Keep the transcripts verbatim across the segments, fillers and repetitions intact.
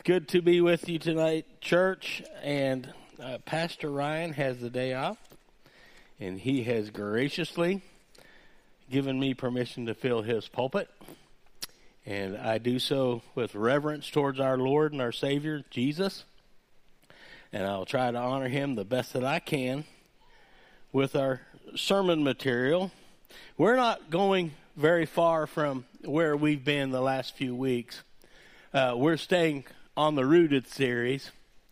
It's good to be with you tonight, church, and uh, Pastor Ryan has the day off, and he has graciously given me permission to fill his pulpit, and I do so with reverence towards our Lord and our Savior, Jesus, and I'll try to honor him the best that I can with our sermon material. We're not going very far from where we've been the last few weeks. Uh, we're staying on the Rooted series,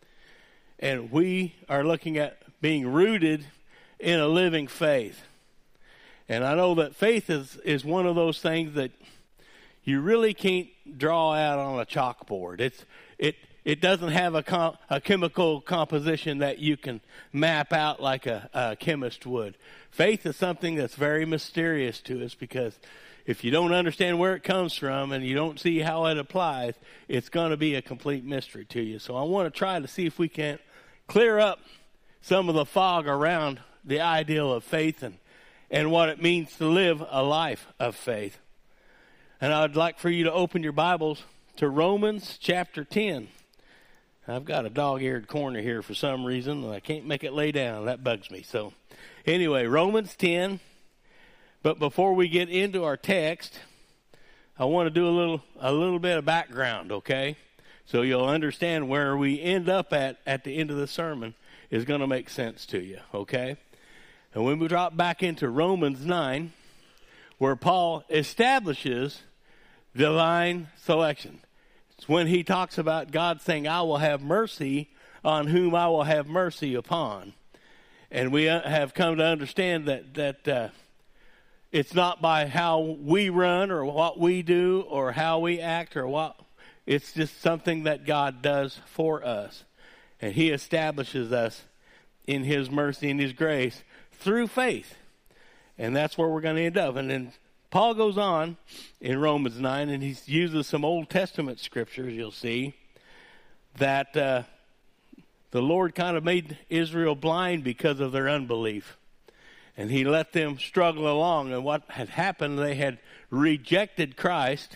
and we are looking at being rooted in a living faith. And I know that faith is, is one of those things that you really can't draw out on a chalkboard. It's it it doesn't have a com, a chemical composition that you can map out like a, a chemist would. Faith is something that's very mysterious to us, because if you don't understand where it comes from and you don't see how it applies, it's going to be a complete mystery to you. So I want to try to see if we can clear up some of the fog around the ideal of faith and, and what it means to live a life of faith. And I'd like for you to open your Bibles to Romans chapter ten. I've got a dog-eared corner here for some reason, and I can't make it lay down. That bugs me. So anyway, Romans ten. But before we get into our text, I want to do a little a little bit of background, okay? So you'll understand where we end up at at the end of the sermon is going to make sense to you, okay? And when we drop back into Romans nine, where Paul establishes divine selection. It's when he talks about God saying, I will have mercy on whom I will have mercy upon. And we have come to understand that that uh, it's not by how we run or what we do or how we act or what. It's just something that God does for us. And he establishes us in his mercy and his grace through faith. And that's where we're going to end up. And then Paul goes on in Romans nine, and he uses some Old Testament scriptures, you'll see, that uh, the Lord kind of made Israel blind because of their unbelief. And he let them struggle along. And what had happened, they had rejected Christ,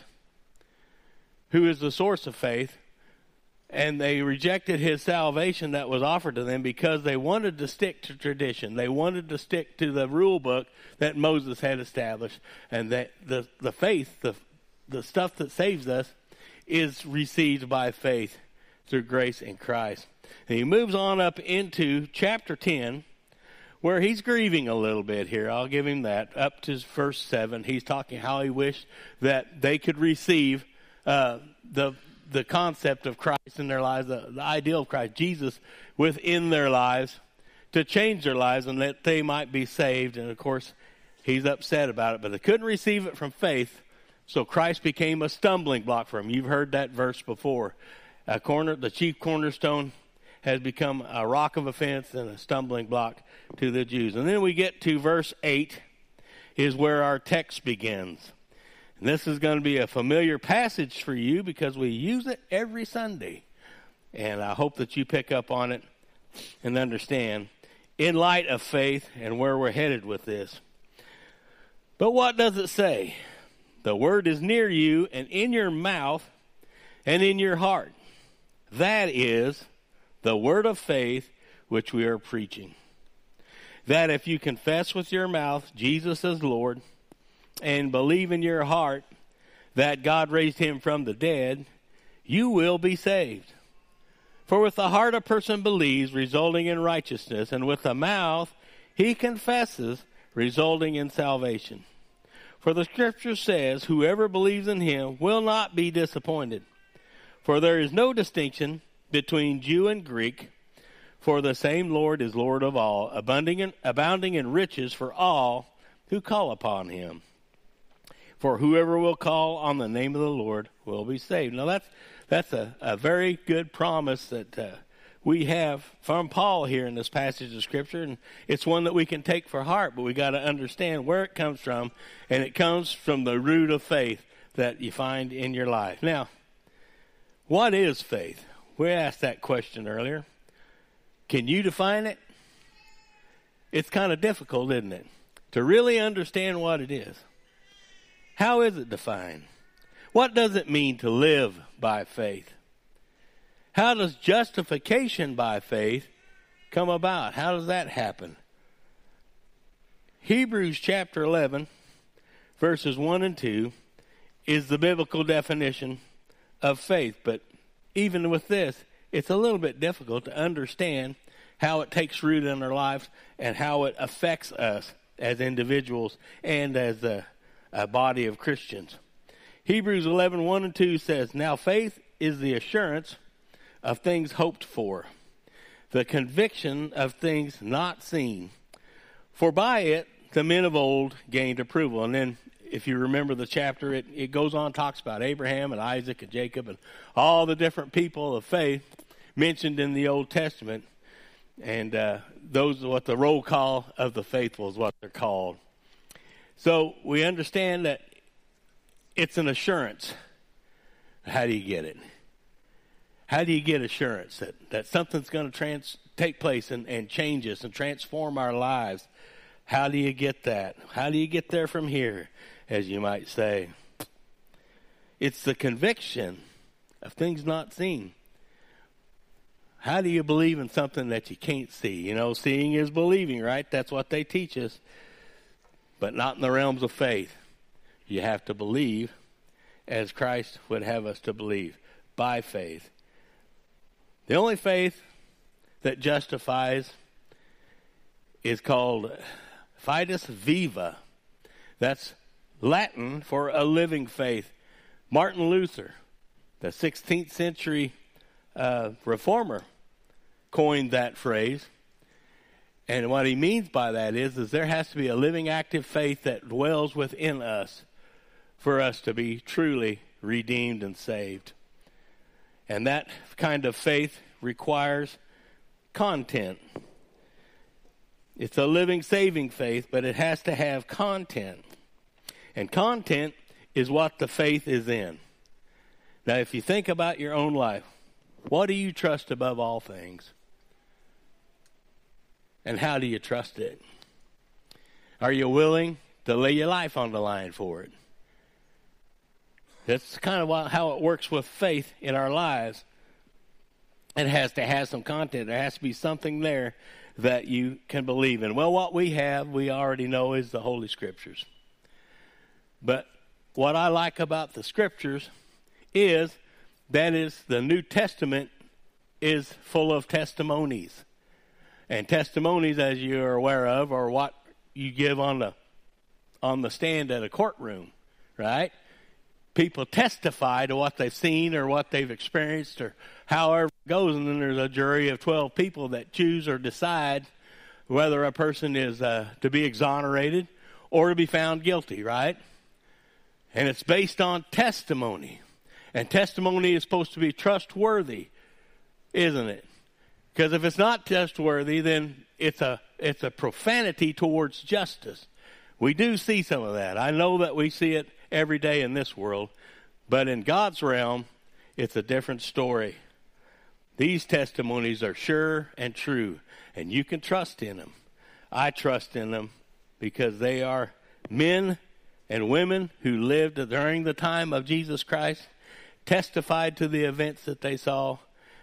who is the source of faith. And they rejected his salvation that was offered to them because they wanted to stick to tradition. They wanted to stick to the rule book that Moses had established. And that the, the faith, the, the stuff that saves us, is received by faith through grace in Christ. And he moves on up into chapter ten, where he's grieving a little bit here. I'll give him that. Up to verse seven, he's talking how he wished that they could receive uh, the the concept of Christ in their lives, the, the ideal of Christ, Jesus, within their lives, to change their lives and that they might be saved. And, of course, he's upset about it. But they couldn't receive it from faith, so Christ became a stumbling block for them. You've heard that verse before. A corner, the chief cornerstone has become a rock of offense and a stumbling block to the Jews. And then we get to verse eight, is where our text begins. And this is going to be a familiar passage for you because we use it every Sunday. And I hope that you pick up on it and understand in light of faith and where we're headed with this. But what does it say? The word is near you and in your mouth and in your heart. That is the word of faith which we are preaching. That if you confess with your mouth Jesus as Lord and believe in your heart that God raised him from the dead, you will be saved. For with the heart a person believes, resulting in righteousness, and with the mouth he confesses, resulting in salvation. For the scripture says, whoever believes in him will not be disappointed. For there is no distinction between Jew and Greek, for the same Lord is Lord of all, abounding in, abounding in riches for all who call upon him. For whoever will call on the name of the Lord will be saved. Now that's that's a, a very good promise that uh, we have from Paul here in this passage of Scripture, and it's one that we can take for heart, but we got to understand where it comes from, and it comes from the root of faith that you find in your life. Now, what is faith? We asked that question earlier. Can you define it? It's kind of difficult, isn't it, to really understand what it is. How is it defined? What does it mean to live by faith? How does justification by faith come about? How does that happen? Hebrews chapter eleven, verses one and two, is the biblical definition of faith. But even with this, it's a little bit difficult to understand how it takes root in our lives and how it affects us as individuals and as a, a body of Christians. Hebrews eleven, one and two says, "Now faith is the assurance of things hoped for, the conviction of things not seen. For by it the men of old gained approval." And then if you remember the chapter, it, it goes on, talks about Abraham and Isaac and Jacob and all the different people of faith mentioned in the Old Testament. And uh, those are what the roll call of the faithful is what they're called. So we understand that it's an assurance. How do you get it? How do you get assurance that, that something's going to trans- take place and, and change us and transform our lives? How do you get that? How do you get there from here, as you might say? It's the conviction of things not seen. How do you believe in something that you can't see? You know, seeing is believing, right? That's what they teach us. But not in the realms of faith. You have to believe as Christ would have us to believe, by faith. The only faith that justifies is called fides viva. That's Latin for a living faith. Martin Luther, the sixteenth century uh, reformer, coined that phrase. And what he means by that is, is there has to be a living, active faith that dwells within us for us to be truly redeemed and saved. And that kind of faith requires content. It's a living, saving faith, but it has to have content. And content is what the faith is in. Now, if you think about your own life, what do you trust above all things? And how do you trust it? Are you willing to lay your life on the line for it? That's kind of how it works with faith in our lives. It has to have some content. There has to be something there that you can believe in. Well, what we have, we already know, is the Holy Scriptures. But what I like about the Scriptures is that is the New Testament is full of testimonies. And testimonies, as you're aware of, are what you give on the on the stand at a courtroom, right? People testify to what they've seen or what they've experienced or however it goes, and then there's a jury of twelve people that choose or decide whether a person is uh, to be exonerated or to be found guilty, right? And it's based on testimony. And testimony is supposed to be trustworthy, isn't it? Because if it's not trustworthy, then it's a it's a profanity towards justice. We do see some of that. I know that we see it every day in this world. But in God's realm, it's a different story. These testimonies are sure and true, and you can trust in them. I trust in them because they are men and women who lived during the time of Jesus Christ, testified to the events that they saw,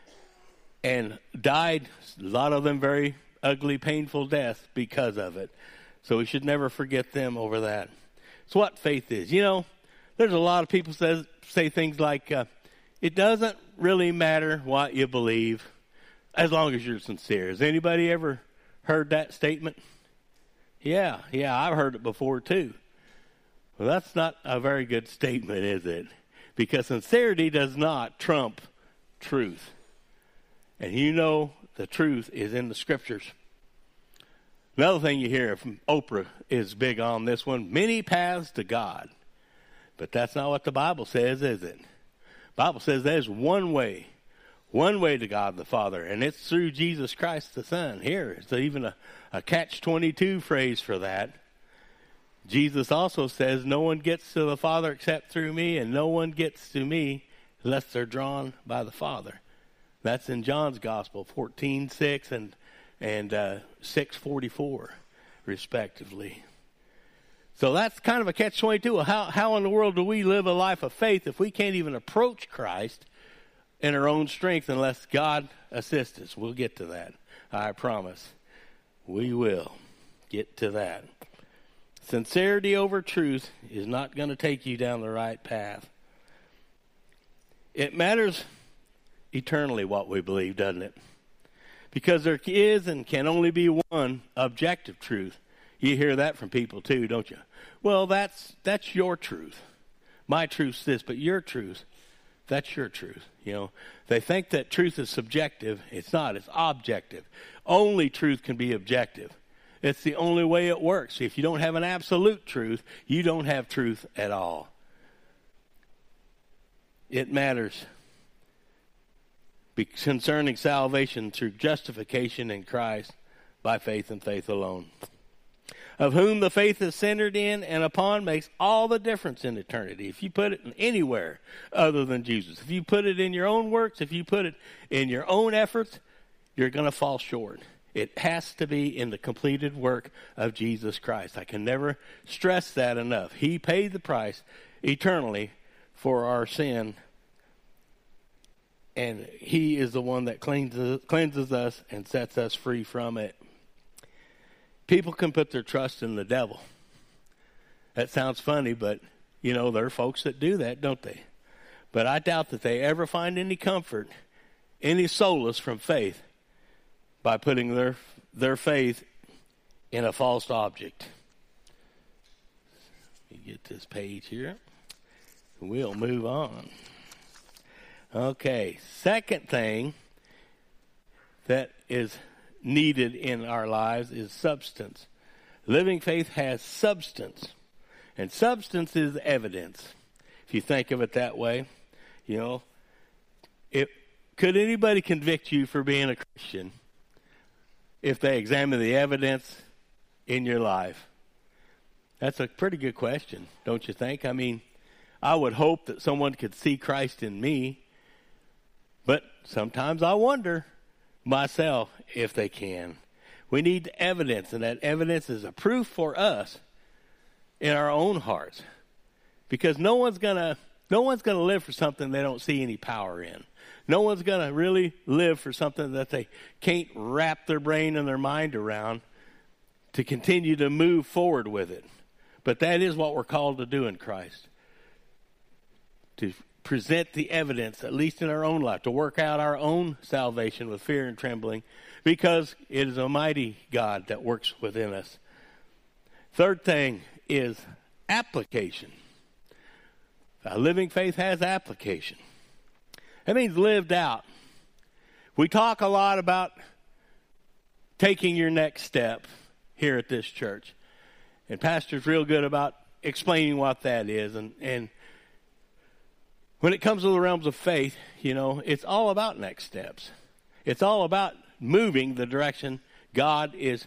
and died, a lot of them very ugly, painful deaths because of it. So we should never forget them over that. It's what faith is. You know, there's a lot of people says, say things like, uh, it doesn't really matter what you believe as long as you're sincere. Has anybody ever heard that statement? Yeah, yeah, I've heard it before too. Well, that's not a very good statement, is it? Because sincerity does not trump truth. And you know the truth is in the Scriptures. Another thing you hear from Oprah is big on this one. Many paths to God. But that's not what the Bible says, is it? The Bible says there's one way. One way to God the Father. And it's through Jesus Christ the Son. Here, it's even a, a catch twenty-two phrase for that. Jesus also says, no one gets to the Father except through me, and no one gets to me unless they're drawn by the Father. That's in John's Gospel, fourteen six and and uh, six forty-four, respectively. So that's kind of a catch twenty-two. How how in the world do we live a life of faith if we can't even approach Christ in our own strength unless God assists us. We'll get to that. I promise. We will get to that. Sincerity over truth is not going to take you down the right path. It matters eternally what we believe, doesn't it? Because there is and can only be one objective truth. You hear that from people too, don't you? Well, that's that's your truth. My truth's this, but your truth, that's your truth. You know, they think that truth is subjective. It's not. It's objective. Only truth can be objective. It's the only way it works. If you don't have an absolute truth, you don't have truth at all. It matters concerning salvation through justification in Christ by faith and faith alone. Of whom the faith is centered in and upon makes all the difference in eternity. If you put it in anywhere other than Jesus, if you put it in your own works, if you put it in your own efforts, you're going to fall short. It has to be in the completed work of Jesus Christ. I can never stress that enough. He paid the price eternally for our sin, and he is the one that cleanses, cleanses us and sets us free from it. People can put their trust in the devil. That sounds funny, but, you know, there are folks that do that, don't they? But I doubt that they ever find any comfort, any solace from faith by putting their their faith in a false object. Let me get this page here. We'll move on. Okay, second thing that is needed in our lives is substance. Living faith has substance, and substance is evidence. If you think of it that way, you know, if could anybody convict you for being a Christian if they examine the evidence in your life? That's a pretty good question, don't you think? I mean, I would hope that someone could see Christ in me, but sometimes I wonder myself if they can. We need evidence, and that evidence is a proof for us in our own hearts, because no one's gonna no one's gonna live for something they don't see any power in. No one's gonna really live for something that they can't wrap their brain and their mind around to continue to move forward with it. But that is what we're called to do in Christ, to present the evidence, at least in our own life, to work out our own salvation with fear and trembling, because it is a mighty God that works within us. Third thing is application. A living faith has application. That means lived out. We talk a lot about taking your next step here at this church. And Pastor's real good about explaining what that is. And, and when it comes to the realms of faith, you know, it's all about next steps. It's all about moving the direction God is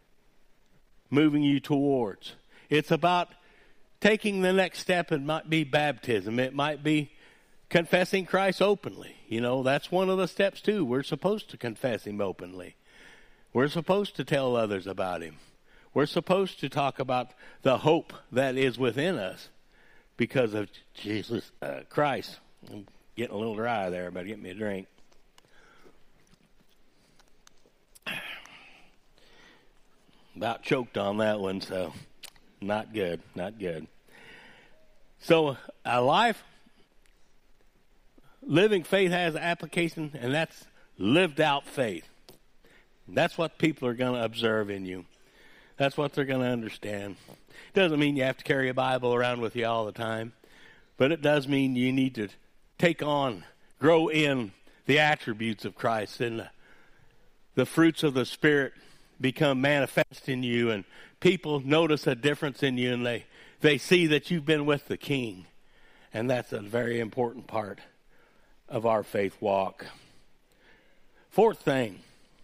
moving you towards. It's about taking the next step. It might be baptism. It might be confessing Christ openly. You know, that's one of the steps too. We're supposed to confess him openly. We're supposed to tell others about him. We're supposed to talk about the hope that is within us because of Jesus uh, Christ. I'm getting a little dry there, but get me a drink. About choked on that one, so not good, not good. So a life, living faith has application, and that's lived out faith. That's what people are going to observe in you. That's what they're going to understand. It doesn't mean you have to carry a Bible around with you all the time, but it does mean you need to take on, grow in the attributes of Christ, and the, the fruits of the Spirit become manifest in you, and people notice a difference in you, and they, they see that you've been with the King. And that's a very important part of our faith walk. Fourth thing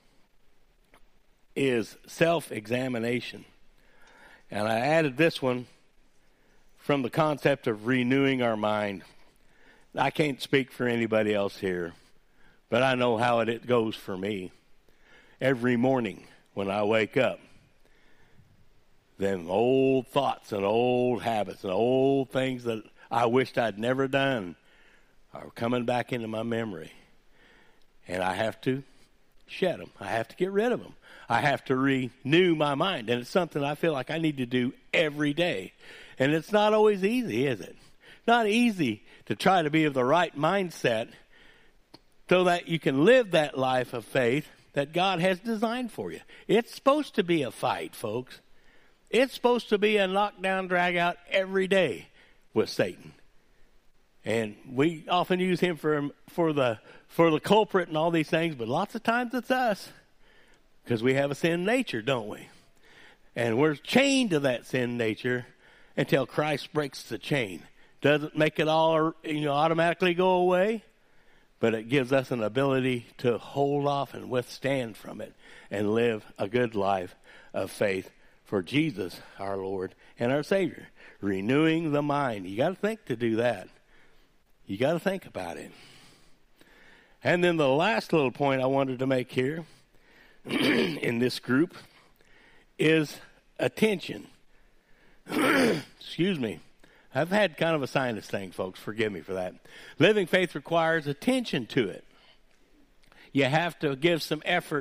is self-examination. And I added this one from the concept of renewing our mind. I can't speak for anybody else here, but I know how it goes for me. Every morning when I wake up, them old thoughts and old habits and old things that I wished I'd never done are coming back into my memory. And I have to shed them. I have to get rid of them. I have to renew my mind. And it's something I feel like I need to do every day. And it's not always easy, is it? Not easy to try to be of the right mindset so that you can live that life of faith that God has designed for you. It's supposed to be a fight, folks. It's supposed to be a knockdown, drag out every day with Satan. And we often use him for for the for the culprit and all these things, but lots of times it's us. Because we have a sin nature, don't we? And we're chained to that sin nature until Christ breaks the chain. Doesn't make it all, you know, automatically go away, but it gives us an ability to hold off and withstand from it and live a good life of faith for Jesus, our Lord and our Savior. Renewing the mind. You got to think to do that. You got to think about it. And then the last little point I wanted to make here in this group is attention. Excuse me. I've had kind of a sinus thing, folks. Forgive me for that. Living faith requires attention to it. You have to give some effort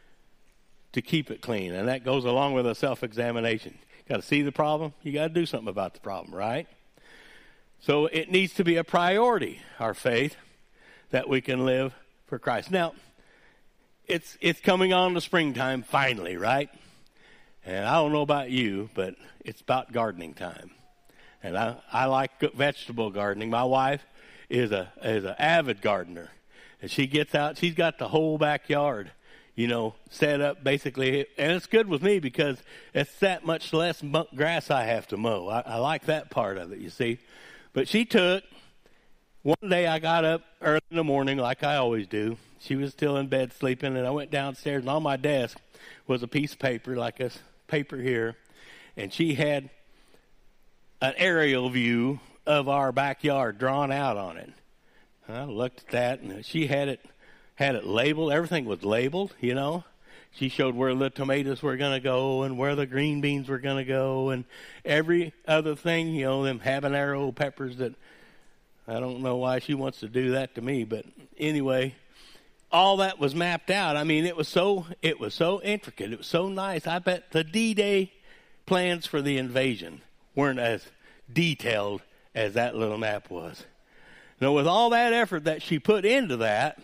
to keep it clean, and that goes along with a self-examination. Got to see the problem. You got to do something about the problem, right? So it needs to be a priority, our faith, that we can live for Christ. Now, it's it's coming on to springtime finally, right? And I don't know about you, but it's about gardening time. And I, I like vegetable gardening. My wife is a is an avid gardener. And she gets out, she's got the whole backyard, you know, set up basically. And it's good with me because it's that much less grass I have to mow. I, I like that part of it, you see. But she took, one day I got up early in the morning like I always do. She was still in bed sleeping, and I went downstairs, and on my desk was a piece of paper, like this paper here. And she had an aerial view of our backyard drawn out on it. I looked at that, and she had it had it labeled. Everything was labeled, you know. She showed where the tomatoes were going to go and where the green beans were going to go and every other thing, you know, them habanero peppers that I don't know why she wants to do that to me. But anyway, all that was mapped out. I mean, it was so it was so intricate. It was so nice. I bet the D-Day plans for the invasion weren't as detailed as that little map was. Now, with all that effort that she put into that,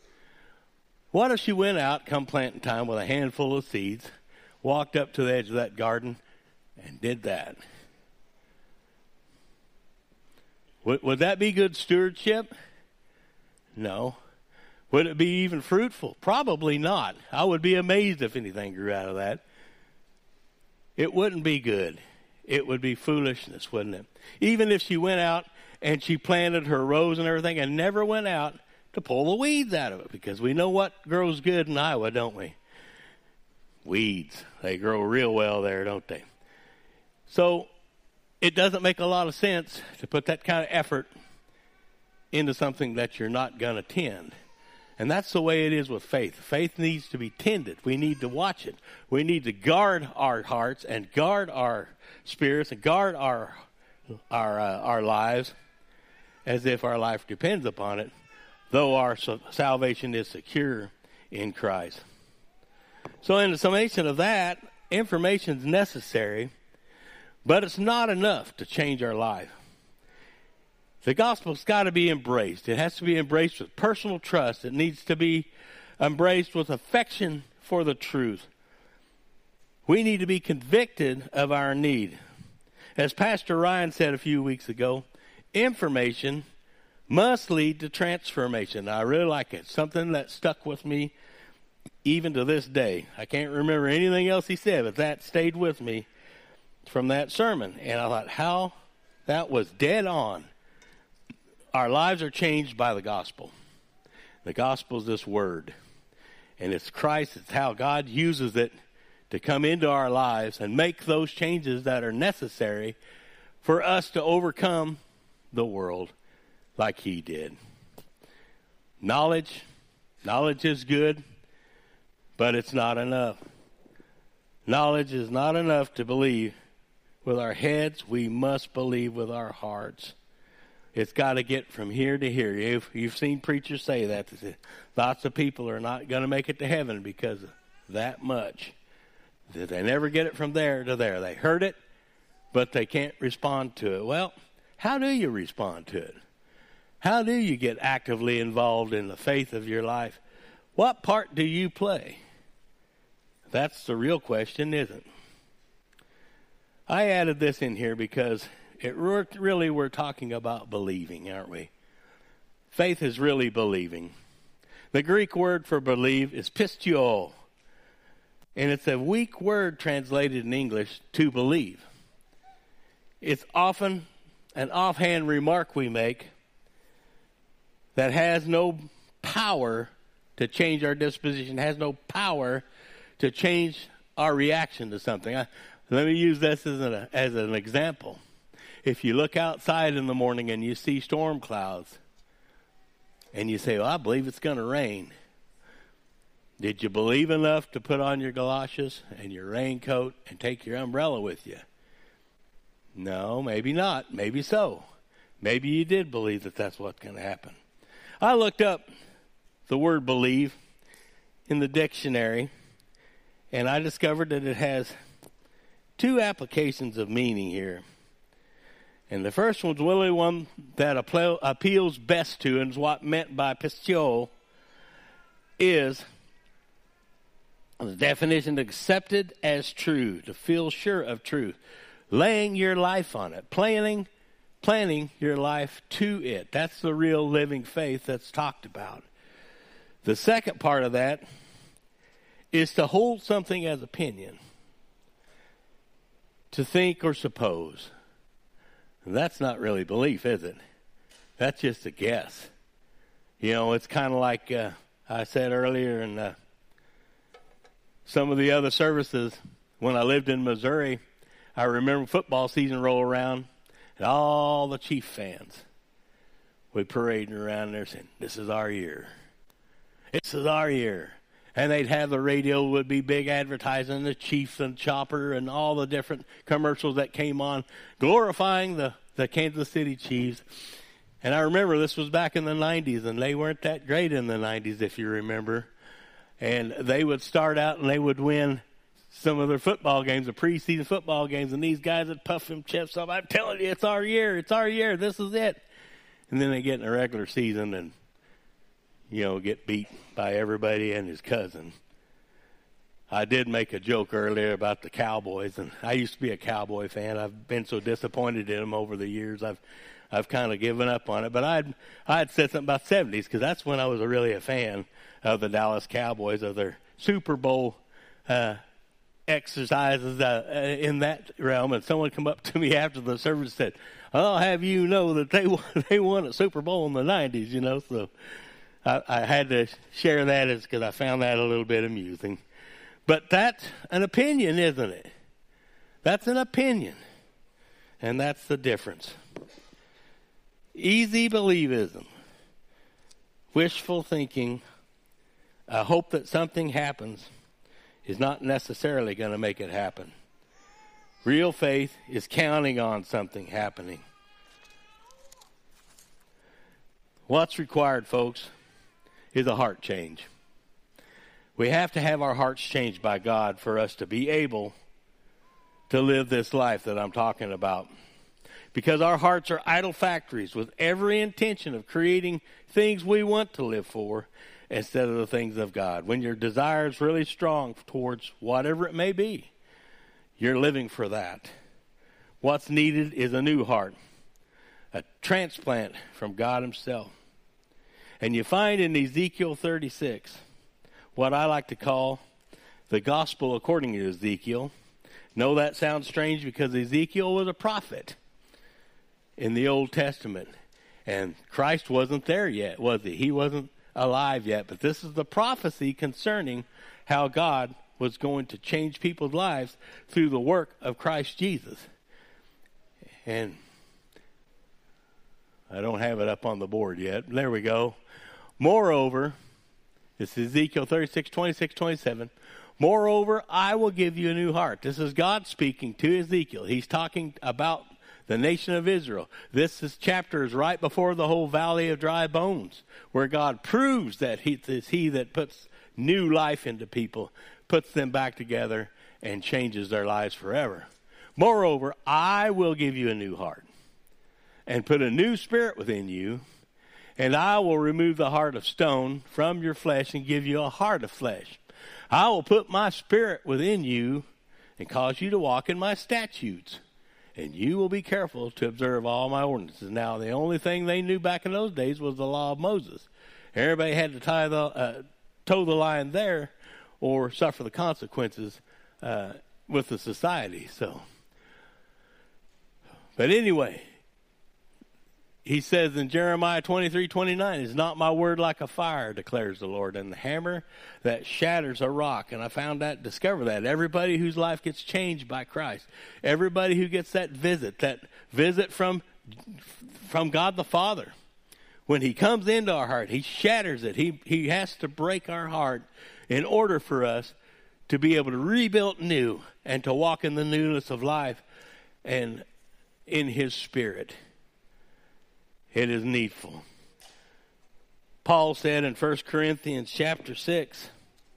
what if she went out come planting time with a handful of seeds, walked up to the edge of that garden, and did that? Would, would that be good stewardship? No. Would it be even fruitful? Probably not. I would be amazed if anything grew out of that. It wouldn't be good. It would be foolishness, wouldn't it? Even if she went out and she planted her rows and everything and never went out to pull the weeds out of it, because we know what grows good in Iowa, don't we? Weeds. They grow real well there, don't they? So it doesn't make a lot of sense to put that kind of effort into something that you're not going to tend. And that's the way it is with faith. Faith needs to be tended. We need to watch it. We need to guard our hearts and guard our spirits and guard our our uh, our lives as if our life depends upon it, though our salvation is secure in Christ. So in the summation of that, information is necessary, but it's not enough to change our life. The gospel's got to be embraced. It has to be embraced with personal trust. It needs to be embraced with affection for the truth. We need to be convicted of our need. As Pastor Ryan said a few weeks ago, information must lead to transformation. I really like it. Something that stuck with me even to this day. I can't remember anything else he said, but that stayed with me from that sermon. And I thought, how that was dead on. Our lives are changed by the gospel. The gospel is this word. And it's Christ. It's how God uses it to come into our lives and make those changes that are necessary for us to overcome the world like he did. Knowledge, knowledge is good, but it's not enough. Knowledge is not enough to believe with our heads. We must believe with our hearts. It's got to get from here to here. You've, you've seen preachers say that. They say, lots of people are not going to make it to heaven because of that much. They never get it from there to there. They heard it, but they can't respond to it. Well, how do you respond to it? How do you get actively involved in the faith of your life? What part do you play? That's the real question, isn't it? I added this in here because it really we're talking about believing, aren't we? Faith is really believing. The Greek word for believe is pistio, and it's a weak word translated in English to believe. It's often an offhand remark we make that has no power to change our disposition, has no power to change our reaction to something. I, let me use this as an, as an example. If you look outside in the morning and you see storm clouds, and you say, well, I believe it's going to rain. Did you believe enough to put on your galoshes and your raincoat and take your umbrella with you? No, maybe not. Maybe so. Maybe you did believe that that's what's going to happen. I looked up the word believe in the dictionary, and I discovered that it has two applications of meaning here. And the first one's really one that appeals best to, and is what meant by pistio, is the definition accepted as true, to feel sure of truth, laying your life on it, planning, planning your life to it. That's the real living faith that's talked about. The second part of that is to hold something as opinion, to think or suppose. And that's not really belief, is it? That's just a guess. You know, it's kind of like uh, I said earlier in uh, some of the other services, when I lived in Missouri, I remember football season roll around, and all the Chief fans would parading around there saying, this is our year. This is our year. And they'd have the radio would be big advertising the Chiefs and Chopper and all the different commercials that came on, glorifying the, the Kansas City Chiefs. And I remember this was back in the nineties, and they weren't that great in the nineties, if you remember. And they would start out and they would win some of their football games, the preseason football games, and these guys would puff them chips up. I'm telling you, it's our year. It's our year. This is it. And then they get in the regular season and, you know, get beat by everybody and his cousin. I did make a joke earlier about the Cowboys, and I used to be a Cowboy fan. I've been so disappointed in them over the years. I've I've kind of given up on it. But I'd I'd said something about seventies, because that's when I was really a fan of the Dallas Cowboys, of their Super Bowl uh, exercises uh, in that realm. And someone come up to me after the service and said, I'll have you know that they won, they won a Super Bowl in the nineties, you know, so I, I had to share that as because I found that a little bit amusing. But that's an opinion, isn't it? That's an opinion. And that's the difference. Easy believism, wishful thinking, a hope that something happens is not necessarily going to make it happen. Real faith is counting on something happening. What's required, folks, is a heart change. We have to have our hearts changed by God for us to be able to live this life that I'm talking about. Because our hearts are idol factories with every intention of creating things we want to live for instead of the things of God. When your desire is really strong towards whatever it may be, you're living for that. What's needed is a new heart, a transplant from God himself. And you find in Ezekiel thirty-six what I like to call the gospel according to Ezekiel. No, that sounds strange because Ezekiel was a prophet in the Old Testament. And Christ wasn't there yet, was he? He wasn't alive yet. But this is the prophecy concerning how God was going to change people's lives through the work of Christ Jesus. And I don't have it up on the board yet. There we go. Moreover, this is Ezekiel thirty-six, twenty-six, twenty-seven. Moreover, I will give you a new heart. This is God speaking to Ezekiel. He's talking about the nation of Israel. This is, chapter is right before the whole valley of dry bones, where God proves that he is he that puts new life into people, puts them back together, and changes their lives forever. Moreover, I will give you a new heart and put a new spirit within you, and I will remove the heart of stone from your flesh and give you a heart of flesh. I will put my spirit within you and cause you to walk in my statutes, and you will be careful to observe all my ordinances. Now, the only thing they knew back in those days was the law of Moses. Everybody had to tie the, uh, toe the line there or suffer the consequences uh, with the society. So, but anyway, he says in Jeremiah twenty-three twenty-nine, "Is not my word like a fire, declares the Lord, and the hammer that shatters a rock?" And I found that, discover that. Everybody whose life gets changed by Christ, everybody who gets that visit, that visit from, from God the Father, when he comes into our heart, he shatters it. He, he has to break our heart in order for us to be able to rebuild new and to walk in the newness of life and in his spirit. It is needful. Paul said in First Corinthians chapter six,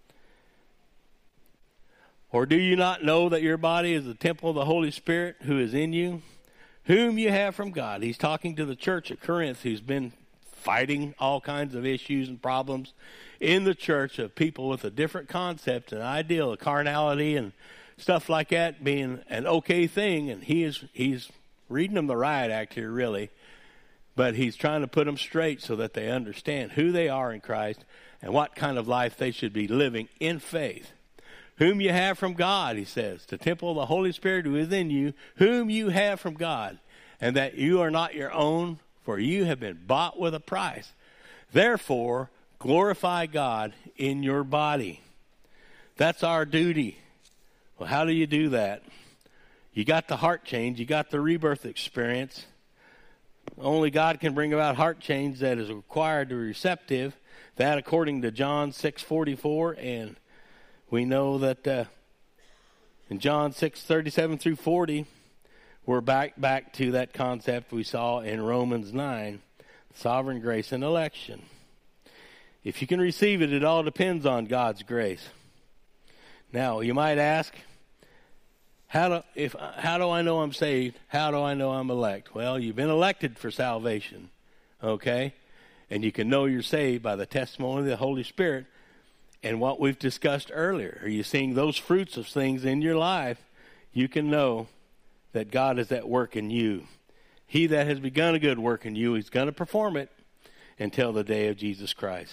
"Or do you not know that your body is the temple of the Holy Spirit who is in you, whom you have from God?" He's talking to the church at Corinth, who's been fighting all kinds of issues and problems in the church of people with a different concept and ideal of carnality and stuff like that being an okay thing. And he is he's reading them the riot act here, really. But he's trying to put them straight so that they understand who they are in Christ and what kind of life they should be living in faith. "Whom you have from God," he says, "the temple of the Holy Spirit who is in you, whom you have from God, and that you are not your own, for you have been bought with a price. Therefore, glorify God in your body." That's our duty. Well, how do you do that? You got the heart change. You got the rebirth experience. Only God can bring about heart change that is required to be receptive. That according to John six forty-four, and we know that uh, in John six thirty-seven through forty, we're back back to that concept we saw in Romans nine, sovereign grace and election. If you can receive it, it all depends on God's grace. Now, you might ask, How do if how do I know I'm saved? How do I know I'm elect? Well, you've been elected for salvation, okay? And you can know you're saved by the testimony of the Holy Spirit and what we've discussed earlier. Are you seeing those fruits of things in your life? You can know that God is at work in you. He that has begun a good work in you, he's going to perform it until the day of Jesus Christ.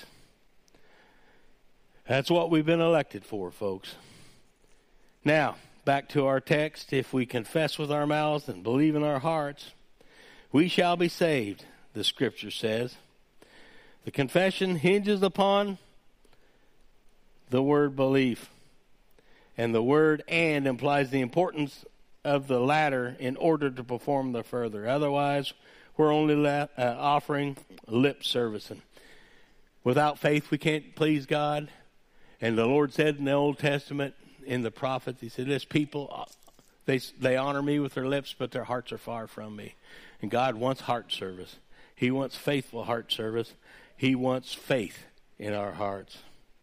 That's what we've been elected for, folks. Now, back to our text. "If we confess with our mouths and believe in our hearts, we shall be saved," the scripture says. The confession hinges upon the word belief. And the word "and" implies the importance of the latter in order to perform the further. Otherwise, we're only la- uh, offering lip servicing. Without faith, we can't please God. And the Lord said in the Old Testament, in the prophets, he said, "This people, they they honor me with their lips, but their hearts are far from me." And God wants heart service. He wants faithful heart service. He wants faith in our hearts.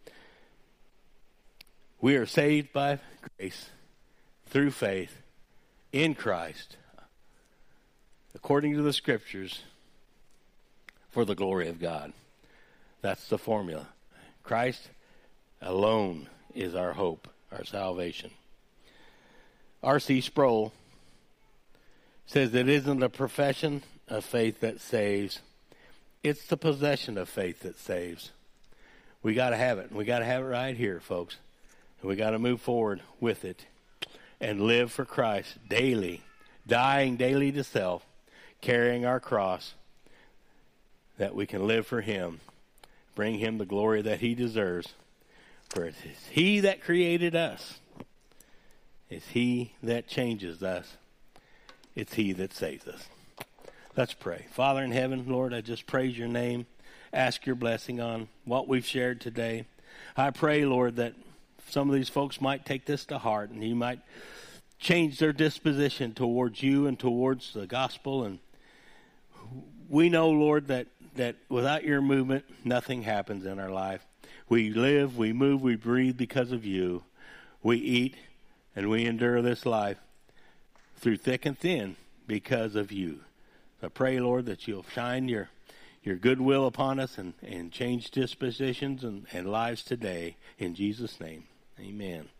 We are saved by grace through faith in Christ, according to the scriptures, for the glory of God. That's the formula. Christ alone is our hope, our salvation. R C Sproul says it isn't a profession of faith that saves. It's the possession of faith that saves. We got to have it. We got to have it right here, folks. And we got to move forward with it and live for Christ daily, dying daily to self, carrying our cross, that we can live for him, bring him the glory that he deserves. For it is he that created us. It's he that changes us. It's he that saves us. Let's pray. Father in heaven, Lord, I just praise your name. Ask your blessing on what we've shared today. I pray, Lord, that some of these folks might take this to heart and you might change their disposition towards you and towards the gospel. And we know, Lord, that, that without your movement, nothing happens in our life. We live, we move, we breathe because of you. We eat and we endure this life through thick and thin because of you. So I pray, Lord, that you'll shine your your goodwill upon us and, and change dispositions and, and lives today. In Jesus' name, amen.